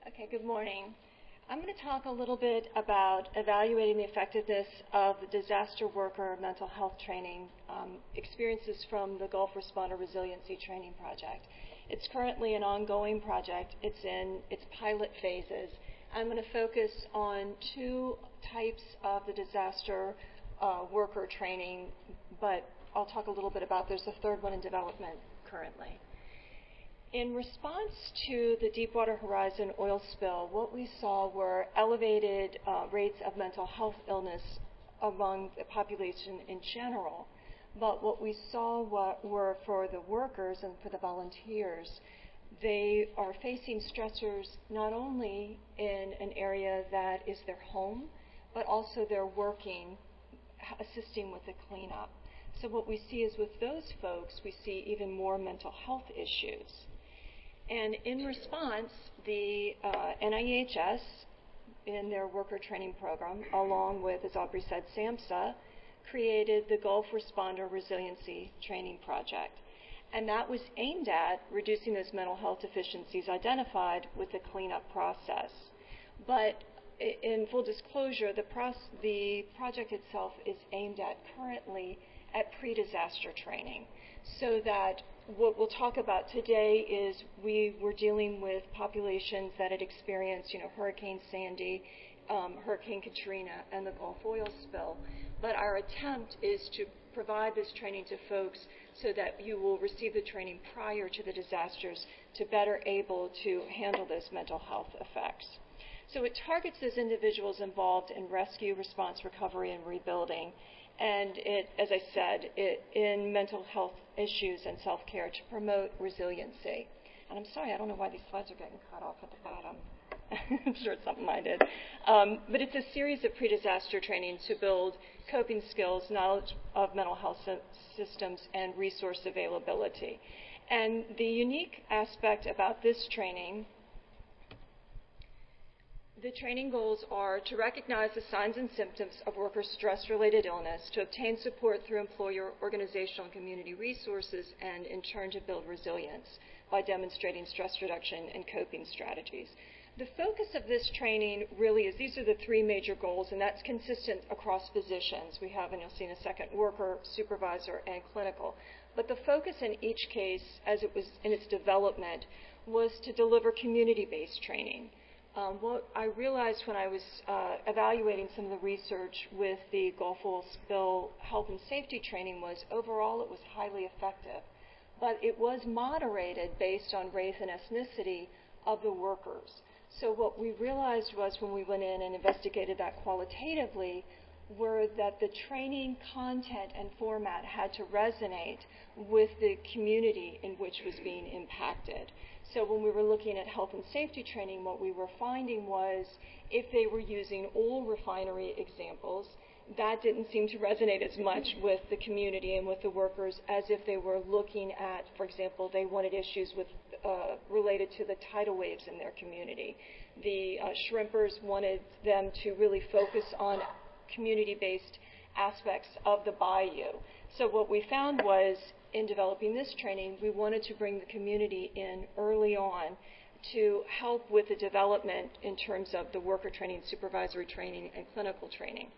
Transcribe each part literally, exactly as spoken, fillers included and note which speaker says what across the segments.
Speaker 1: Okay, good morning. I'm going to talk a little bit about evaluating the effectiveness of the disaster worker mental health training um, experiences from the Gulf Responder Resiliency Training Project. It's currently an ongoing project. It's in its pilot phases. I'm going to focus on two types of the disaster uh, worker training, but I'll talk a little bit about there's a third one in development currently. In response to the Deepwater Horizon oil spill, what we saw were elevated uh, rates of mental health illness among the population in general. But what we saw what were for the workers and for the volunteers, they are facing stressors not only in an area that is their home, but also they're working, assisting with the cleanup. So what we see is with those folks, we see even more mental health issues. And in response, the uh, N I E H S, in their worker training program, along with, as Aubrey said, SAMHSA, created the Gulf Responder Resiliency Training Project. And that was aimed at reducing those mental health deficiencies identified with the cleanup process. But in full disclosure, the, proce- the project itself is aimed at currently at pre-disaster training, so that what we'll talk about today is we were dealing with populations that had experienced, you know, Hurricane Sandy, um, Hurricane Katrina, and the Gulf oil spill. But our attempt is to provide this training to folks so that you will receive the training prior to the disasters to better able to handle those mental health effects. So it targets those individuals involved in rescue, response, recovery, and rebuilding. And it, as I said, it, in mental health issues and self-care to promote resiliency. And I'm sorry, I don't know why these slides are getting cut off at the bottom. I'm sure it's something I did. Um, but it's a series of pre-disaster training to build coping skills, knowledge of mental health systems, and resource availability. And the unique aspect about this training, the training goals are to recognize the signs and symptoms of worker stress-related illness, to obtain support through employer, organizational, and community resources, and in turn to build resilience by demonstrating stress reduction and coping strategies. The focus of this training really is, these are the three major goals, and that's consistent across positions. We have, and you'll see in a second, worker, supervisor, and clinical. But the focus in each case, as it was in its development, was to deliver community-based training. Um, what I realized when I was uh, evaluating some of the research with the Gulf oil spill health and safety training was overall it was highly effective, but it was moderated based on race and ethnicity of the workers. So what we realized was when we went in and investigated that qualitatively were that the training content and format had to resonate with the community in which was being impacted. So when we were looking at health and safety training, what we were finding was if they were using oil refinery examples, that didn't seem to resonate as much with the community and with the workers as if they were looking at, for example, they wanted issues with uh, related to the tidal waves in their community. The uh, shrimpers wanted them to really focus on community-based aspects of the bayou. So what we found was in developing this training, we wanted to bring the community in early on to help with the development in terms of the worker training, supervisory training, and clinical training.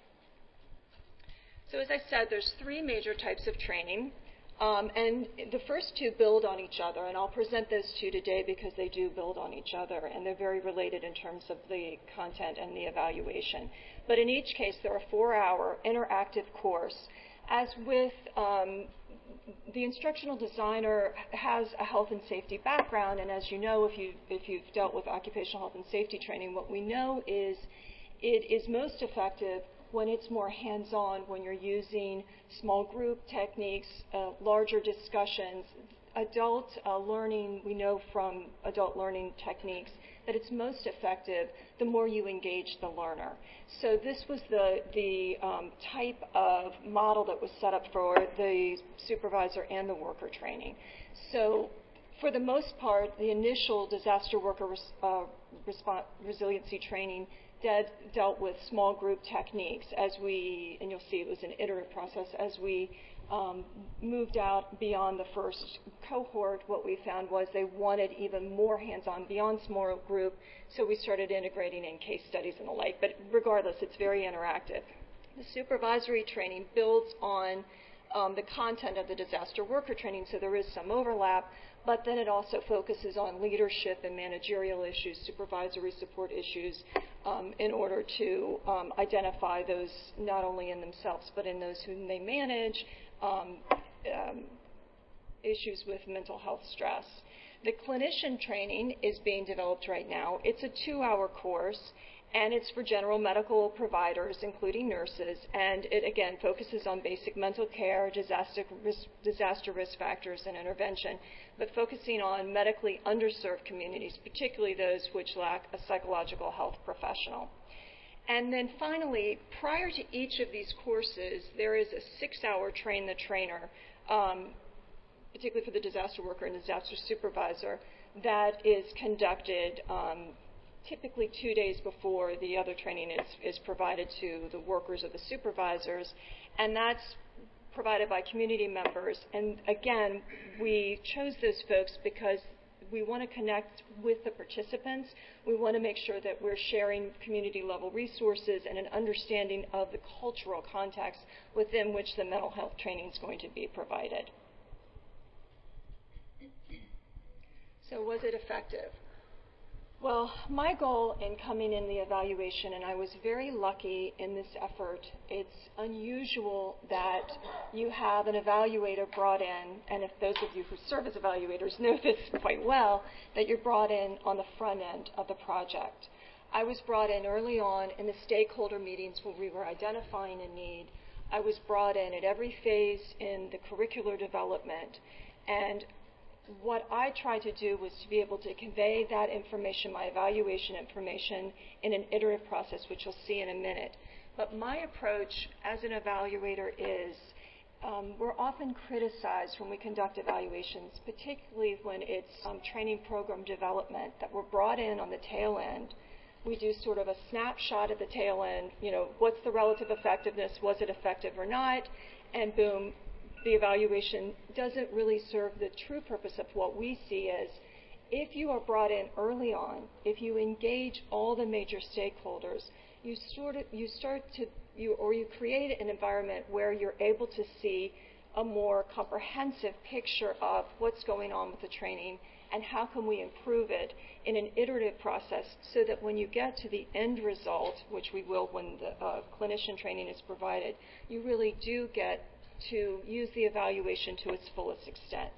Speaker 1: So as I said, there's three major types of training, um, and the first two build on each other, and I'll present those two today because they do build on each other, and they're very related in terms of the content and the evaluation. But in each case, they're a four-hour interactive course. As with um, the instructional designer has a health and safety background, and as you know, if, you, if you've dealt with occupational health and safety training, what we know is it is most effective when it's more hands-on, when you're using small group techniques, uh, larger discussions. Adult uh, learning, we know from adult learning techniques that it's most effective the more you engage the learner. So this was the, the um, type of model that was set up for the supervisor and the worker training. So for the most part, the initial disaster worker res, uh, response, resiliency training did, dealt with small group techniques as we, and you'll see it was an iterative process, as we um, moved out beyond the first cohort, what we found was they wanted even more hands-on beyond small group, so we started integrating in case studies and the like. But regardless, it's very interactive. The supervisory training builds on um, the content of the disaster worker training, so there is some overlap, but then it also focuses on leadership and managerial issues, supervisory support issues, um, in order to um, identify those not only in themselves, but in those whom they manage, um, um, issues with mental health stress. The clinician training is being developed right now. It's a two-hour course, and it's for general medical providers, including nurses, and it, again, focuses on basic mental care, disaster risk, disaster risk factors, and intervention, but focusing on medically underserved communities, particularly those which lack a psychological health professional. And then finally, prior to each of these courses, there is a six-hour train the trainer, um, particularly for the disaster worker and disaster supervisor, that is conducted um, typically two days before the other training is, is provided to the workers or the supervisors, and that's provided by community members. And again, we chose those folks because we want to connect with the participants. We want to make sure that we're sharing community-level resources and an understanding of the cultural context within which the mental health training is going to be provided. So was it effective? Well, my goal in coming in the evaluation, and I was very lucky in this effort, it's unusual that you have an evaluator brought in, and if those of you who serve as evaluators know this quite well, that you're brought in on the front end of the project. I was brought in early on in the stakeholder meetings where we were identifying a need. I was brought in at every phase in the curricular development, and what I tried to do was to be able to convey that information, my evaluation information, in an iterative process, which you'll see in a minute. But my approach as an evaluator is um, we're often criticized when we conduct evaluations, particularly when it's um, training program development, that we're brought in on the tail end. We do sort of a snapshot at the tail end, you know, what's the relative effectiveness, was it effective or not, and boom, the evaluation doesn't really serve the true purpose of what we see as if you are brought in early on, if you engage all the major stakeholders, you sort of you start to you or you create an environment where you're able to see a more comprehensive picture of what's going on with the training and how can we improve it in an iterative process so that when you get to the end result, which we will when the uh, clinician training is provided, you really do get to use the evaluation to its fullest extent.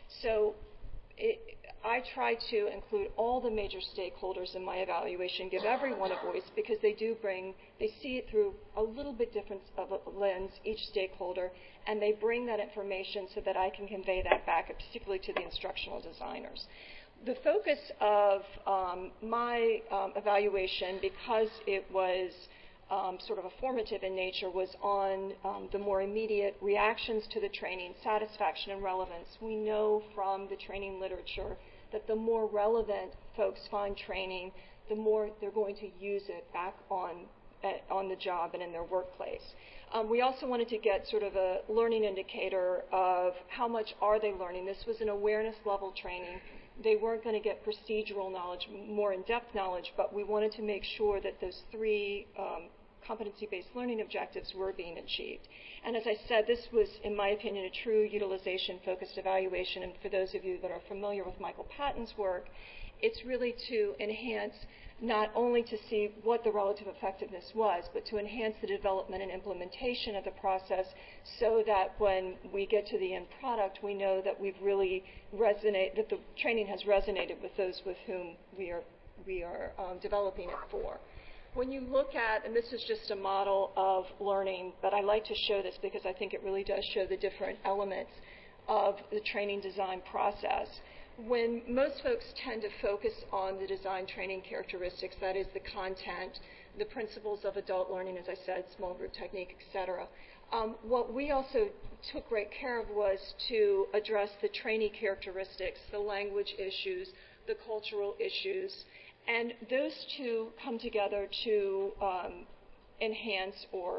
Speaker 1: So it, I try to include all the major stakeholders in my evaluation, give everyone a voice, because they do bring, they see it through a little bit different of a lens, each stakeholder, and they bring that information so that I can convey that back, particularly to the instructional designers. The focus of um, my um, evaluation, because it was Um, sort of a formative in nature, was on um, the more immediate reactions to the training, satisfaction and relevance. We know from the training literature that the more relevant folks find training, the more they're going to use it back on, uh, on the job and in their workplace. Um, we also wanted to get sort of a learning indicator of how much are they learning. This was an awareness level training. They weren't going to get procedural knowledge, more in-depth knowledge, but we wanted to make sure that those three um, competency-based learning objectives were being achieved. And as I said, this was, in my opinion, a true utilization-focused evaluation. And for those of you that are familiar with Michael Patton's work, it's really to enhance, not only to see what the relative effectiveness was, but to enhance the development and implementation of the process so that when we get to the end product, we know that we've really resonate, that the training has resonated with those with whom we are, we are um, developing it for. When you look at, and this is just a model of learning, but I like to show this because I think it really does show the different elements of the training design process. When most folks tend to focus on the design training characteristics, that is the content, the principles of adult learning, as I said, small group technique, et cetera. Um, what we also took great care of was to address the trainee characteristics, the language issues, the cultural issues, and those two come together to um, enhance or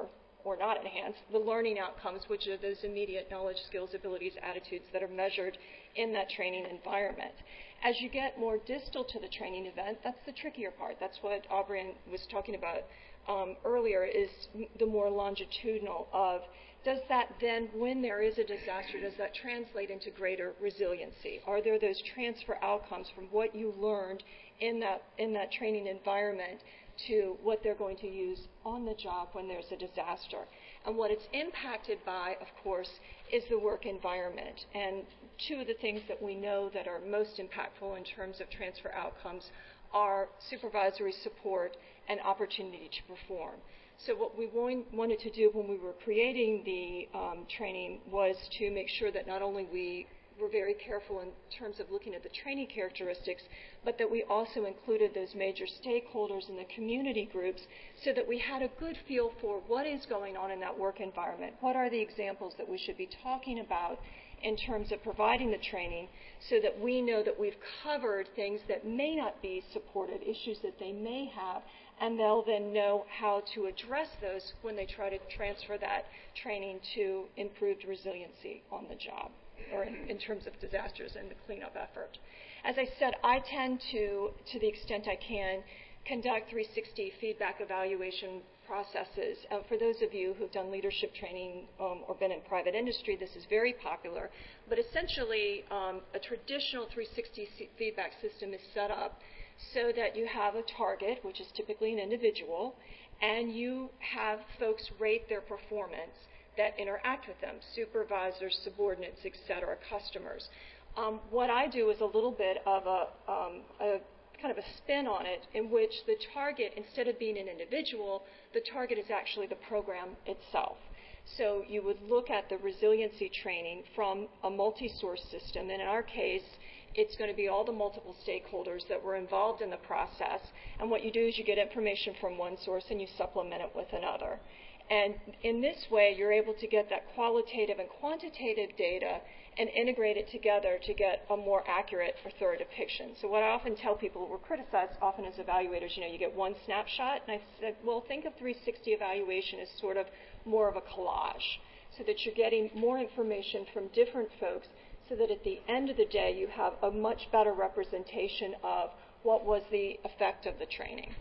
Speaker 1: or not enhance, the learning outcomes, which are those immediate knowledge, skills, abilities, attitudes that are measured in that training environment. As you get more distal to the training event, that's the trickier part. That's what Aubrey was talking about um, earlier, is the more longitudinal of, does that then, when there is a disaster, does that translate into greater resiliency? Are there those transfer outcomes from what you learned in that, in that training environment to what they're going to use on the job when there's a disaster? And what it's impacted by, of course, is the work environment. And two of the things that we know that are most impactful in terms of transfer outcomes are supervisory support and opportunity to perform. So what we wanted to do when we were creating the um, training was to make sure that not only we were very careful in terms of looking at the training characteristics, but that we also included those major stakeholders in the community groups so that we had a good feel for what is going on in that work environment. What are the examples that we should be talking about in terms of providing the training, so that we know that we've covered things that may not be supported, issues that they may have, and they'll then know how to address those when they try to transfer that training to improved resiliency on the job, or in, in terms of disasters and the cleanup effort. As I said, I tend to, to the extent I can, conduct three sixty feedback evaluation processes. Uh, for those of you who've done leadership training um, or been in private industry, this is very popular. But essentially, um, a traditional three sixty feedback system is set up so that you have a target, which is typically an individual, and you have folks rate their performance that interact with them, supervisors, subordinates, et cetera, customers. Um, what I do is a little bit of a, um, a kind of a spin on it, in which the target, instead of being an individual, the target is actually the program itself. So you would look at the resiliency training from a multi-source system, and in our case, it's going to be all the multiple stakeholders that were involved in the process, and what you do is you get information from one source and you supplement it with another. And in this way, you're able to get that qualitative and quantitative data and integrate it together to get a more accurate or thorough depiction. So what I often tell people, we're criticized often as evaluators, you know, you get one snapshot, and I said, well, think of three sixty evaluation as sort of more of a collage, so that you're getting more information from different folks, so that at the end of the day, you have a much better representation of what was the effect of the training.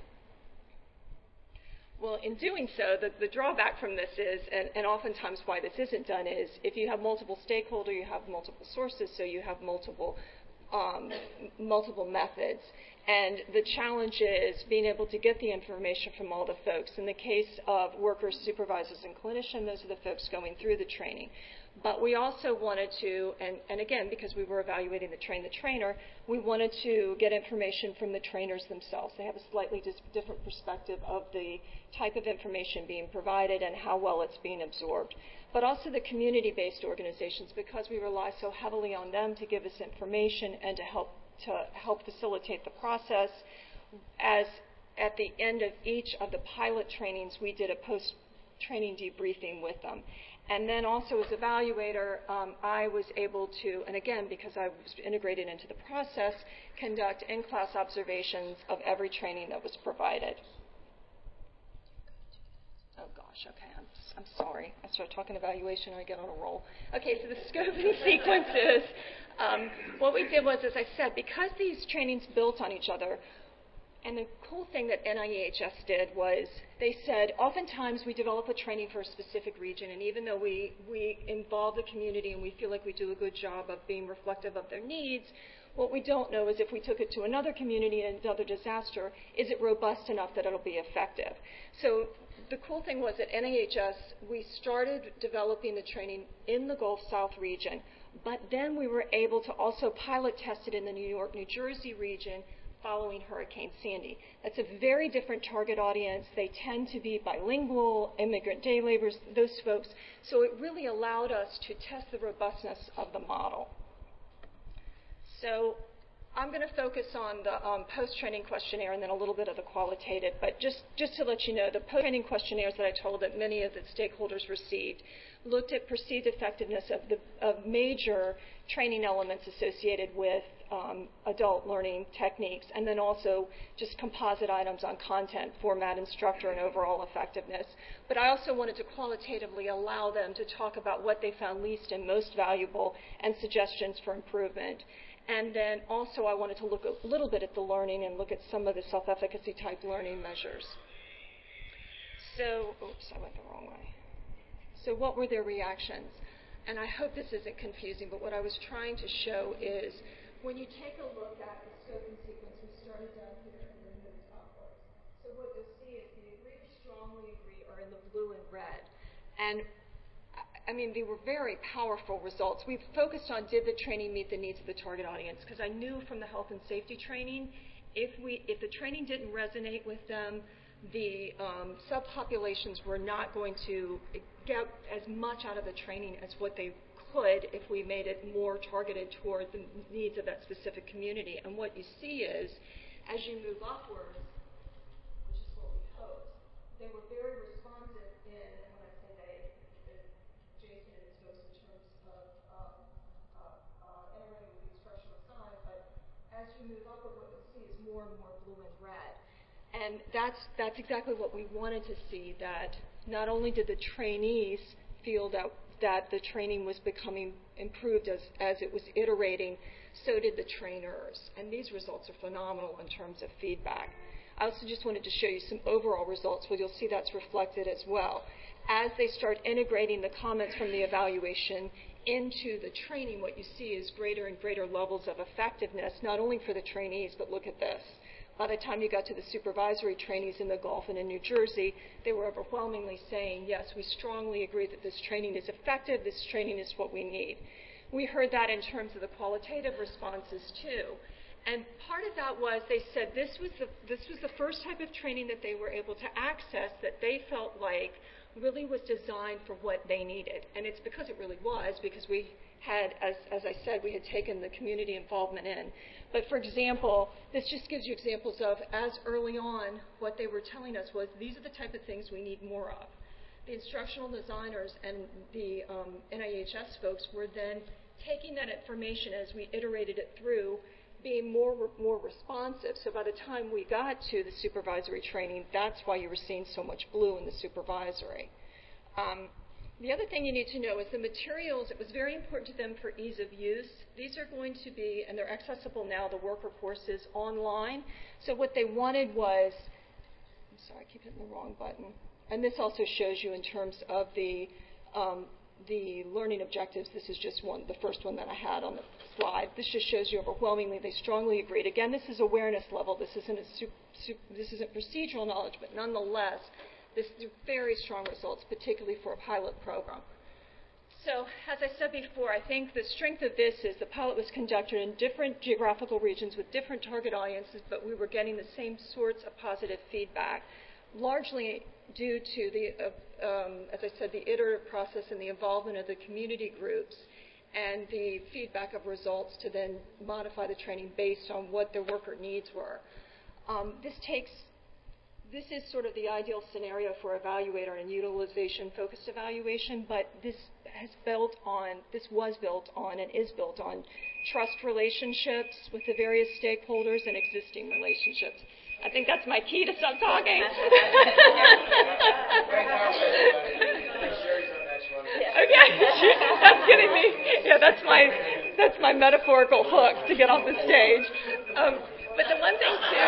Speaker 1: Well, in doing so, the, the drawback from this is, and, and oftentimes why this isn't done is, if you have multiple stakeholders, you have multiple sources, so you have multiple, um, multiple methods. And the challenge is being able to get the information from all the folks. In the case of workers, supervisors, and clinicians, those are the folks going through the training. But we also wanted to, and, and again, because we were evaluating the train the trainer, we wanted to get information from the trainers themselves. They have a slightly dis- different perspective of the type of information being provided and how well it's being absorbed. But also the community-based organizations, because we rely so heavily on them to give us information and to help to help facilitate the process. As at the end of each of the pilot trainings, we did a post-training debriefing with them. And then also as evaluator, um, I was able to, and again, because I was integrated into the process, conduct in-class observations of every training that was provided. Oh gosh, okay, I'm, I'm sorry. I start talking evaluation and I get on a roll. Okay, so the scoping sequences. Um, what we did was, as I said, because these trainings built on each other, and the cool thing that N I E H S did was they said, oftentimes we develop a training for a specific region, and even though we, we involve the community and we feel like we do a good job of being reflective of their needs, what we don't know is if we took it to another community and another disaster, is it robust enough that it'll be effective? So the cool thing was at N I E H S, we started developing the training in the Gulf South region, but then we were able to also pilot test it in the New York, New Jersey region following Hurricane Sandy. That's a very different target audience. They tend to be bilingual, immigrant day laborers, those folks. So it really allowed us to test the robustness of the model. So I'm going to focus on the um, post-training questionnaire and then a little bit of the qualitative. But just, just to let you know, the post-training questionnaires that I told that many of the stakeholders received looked at perceived effectiveness of the of major training elements associated with um, adult learning techniques, and then also just composite items on content, format, instructor, and overall effectiveness. But I also wanted to qualitatively allow them to talk about what they found least and most valuable and suggestions for improvement. And then also I wanted to look a little bit at the learning and look at some of the self-efficacy type learning measures. So, oops, I went the wrong way. So what were their reactions? And I hope this isn't confusing, but what I was trying to show is when you take a look at the scope and sequence, we started down here and then moved upwards. So what you'll see is the agree or strongly agree are in the blue and red. And I mean, they were very powerful results. We've focused on did the training meet the needs of the target audience, because I knew from the health and safety training, if we if the training didn't resonate with them, the um, subpopulations were not going to get as much out of the training as what they could if we made it more targeted toward the needs of that specific community. And what you see is, as you move upwards, which is what we hoped, they were very responsive in, and when I say they, Jason and his folks in terms of um, uh, uh, entering with the instructional design, but as you move upward, what you'll see is more and more blue and red. And that's, that's exactly what we wanted to see, that not only did the trainees feel that, that the training was becoming improved as, as it was iterating, so did the trainers. And these results are phenomenal in terms of feedback. I also just wanted to show you some overall results where you'll see that's reflected as well. As they start integrating the comments from the evaluation into the training, what you see is greater and greater levels of effectiveness, not only for the trainees, but look at this. By the time you got to the supervisory trainees in the Gulf and in New Jersey, they were overwhelmingly saying, yes, we strongly agree that this training is effective, this training is what we need. We heard that in terms of the qualitative responses too. And part of that was they said this was the, this was the first type of training that they were able to access that they felt like really was designed for what they needed. And it's because it really was, because we had, as, as I said, we had taken the community involvement in. But for example, this just gives you examples of, as early on, what they were telling us was, these are the type of things we need more of. The instructional designers and the um, N I H S folks were then taking that information as we iterated it through, being more, more responsive. So by the time we got to the supervisory training, that's why you were seeing so much blue in the supervisory. Um, The other thing you need to know is the materials, it was very important to them for ease of use. These are going to be, and they're accessible now, the worker courses online. So what they wanted was, I'm sorry, I keep hitting the wrong button. And this also shows you in terms of the, um, the learning objectives. This is just one, the first one that I had on the slide. This just shows you overwhelmingly they strongly agreed. Again, this is awareness level. This isn't, a su su this isn't procedural knowledge, but nonetheless, this is very strong results, particularly for a pilot program. So, as I said before, I think the strength of this is the pilot was conducted in different geographical regions with different target audiences, but we were getting the same sorts of positive feedback, largely due to the, uh, um, as I said, the iterative process and the involvement of the community groups and the feedback of results to then modify the training based on what their worker needs were. Um, this takes This is sort of the ideal scenario for evaluator and utilization-focused evaluation, but this has built on, this was built on and is built on trust relationships with the various stakeholders and existing relationships. I think that's my key to stop talking. Okay, that's getting me. Yeah, that's my that's my metaphorical hook to get off the stage. Um, but the one thing too.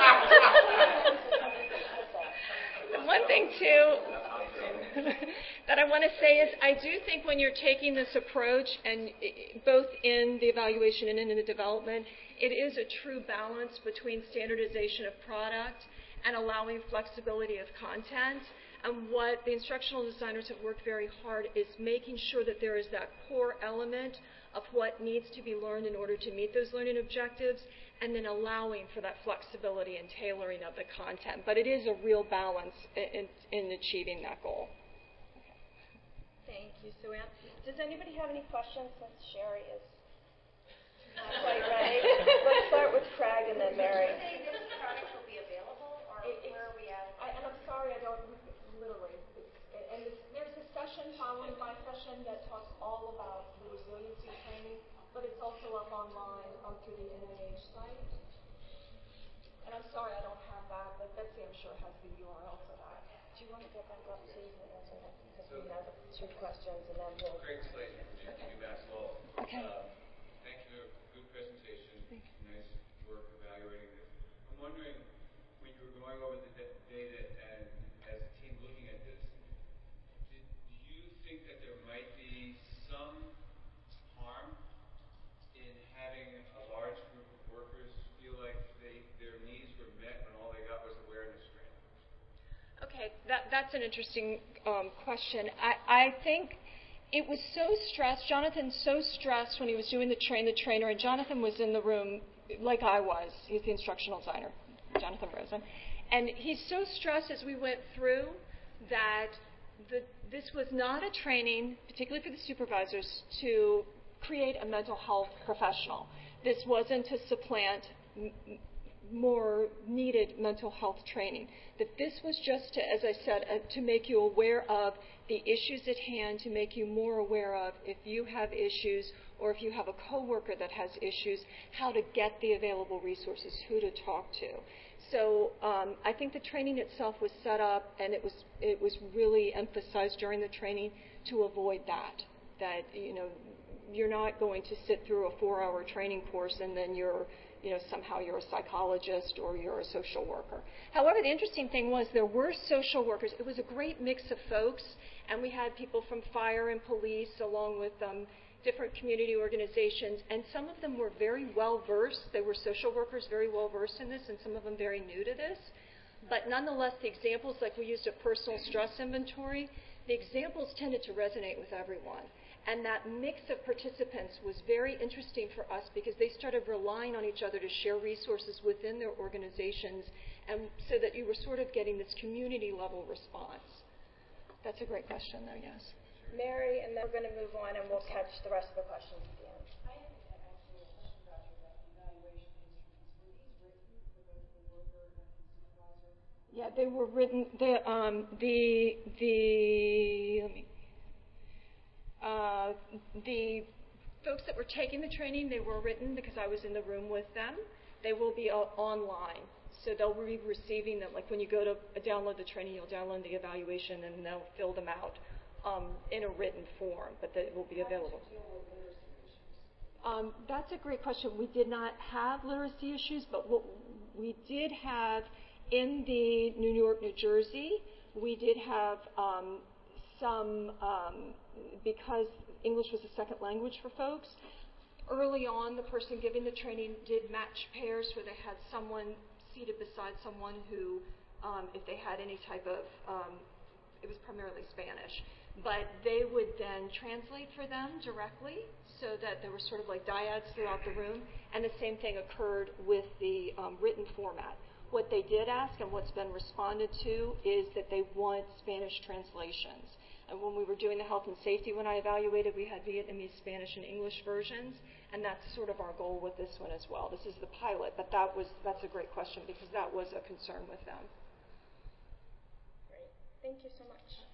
Speaker 1: One thing, too, that I want to say is I do think when you're taking this approach, and both in the evaluation and in the development, it is a true balance between standardization of product and allowing flexibility of content. And what the instructional designers have worked very hard is making sure that there is that core element of what needs to be learned in order to meet those learning objectives, and then allowing for that flexibility and tailoring of the content. But it is a real balance in, in achieving that goal.
Speaker 2: Thank you, Sue Ann. Does anybody have any questions since Sherry is not quite ready? Let's start with Craig and then Mary.
Speaker 3: Did you say this product will be available, or
Speaker 1: it,
Speaker 3: where are we at?
Speaker 1: I, and I'm sorry, I don't, literally. It's, and this, there's a session following my session that talks all about the resiliency training, but it's also up
Speaker 2: online um, through the N I H site. And I'm sorry I don't have that, but Betsy I'm sure has the U R L for that. Do you want to get back up so you can answer that? Because so we have two questions and then we'll...
Speaker 4: Greg Slade from
Speaker 1: okay.
Speaker 4: UMass Lowell.
Speaker 1: Okay.
Speaker 4: Um, thank you for a good presentation. Nice work evaluating this. I'm wondering, when you were going over the d- data and as a team looking at this, did you think that there might be some harm in having a large group of workers feel like they, their needs were met when all they got was awareness training?
Speaker 1: Okay, that, that's an interesting um, question. I, I think it was so stressed, Jonathan so stressed when he was doing the train the trainer, and Jonathan was in the room like I was. He's the instructional designer, Jonathan Rosen. And he's so stressed as we went through that the, this was not a training, particularly for the supervisors, to create a mental health professional. This wasn't to supplant m- more needed mental health training. That this was just to, as I said, uh, to make you aware of the issues at hand, to make you more aware of if you have issues or if you have a coworker that has issues, how to get the available resources, who to talk to. So um, I think the training itself was set up, and it was it was really emphasized during the training to avoid that. That you know you're not going to sit through a four-hour training course and then you're you know somehow you're a psychologist or you're a social worker. However, the interesting thing was there were social workers. It was a great mix of folks, and we had people from fire and police along with um, different community organizations, and some of them were very well versed. They were social workers very well versed in this, and some of them very new to this. But nonetheless, the examples, like we used a personal stress inventory, the examples tended to resonate with everyone. And that mix of participants was very interesting for us because they started relying on each other to share resources within their organizations, and so that you were sort of getting this community level response. That's a great question, though, yes.
Speaker 2: Mary, and then we're going to move on and we'll catch the rest of the questions at the end.
Speaker 5: I have actually a question about your evaluation instruments. Were these written for both the worker and the supervisor?
Speaker 1: Yeah, they were written. The um, the the let me. Uh, the folks that were taking the training, they were written because I was in the room with them. They will be uh, online, so they'll be receiving them. Like when you go to uh, download the training, you'll download the evaluation, and they'll fill them out um, in a written form, but that will be available.
Speaker 5: How did you deal with literacy issues?
Speaker 1: Um, that's a great question. We did not have literacy issues, but what we did have in the New York, New Jersey, we did have um, some, um, because English was a second language for folks, early on the person giving the training did match pairs where they had someone seated beside someone who, um, if they had any type of, um, it was primarily Spanish, but they would then translate for them directly so that there were sort of like dyads throughout the room, and the same thing occurred with the um, written format. What they did ask and what's been responded to is that they want Spanish translations. And when we were doing the health and safety, when I evaluated, we had Vietnamese, Spanish, and English versions, and that's sort of our goal with this one as well. This is the pilot, but that was that's a great question because that was a concern with them.
Speaker 2: Great. Thank you so much.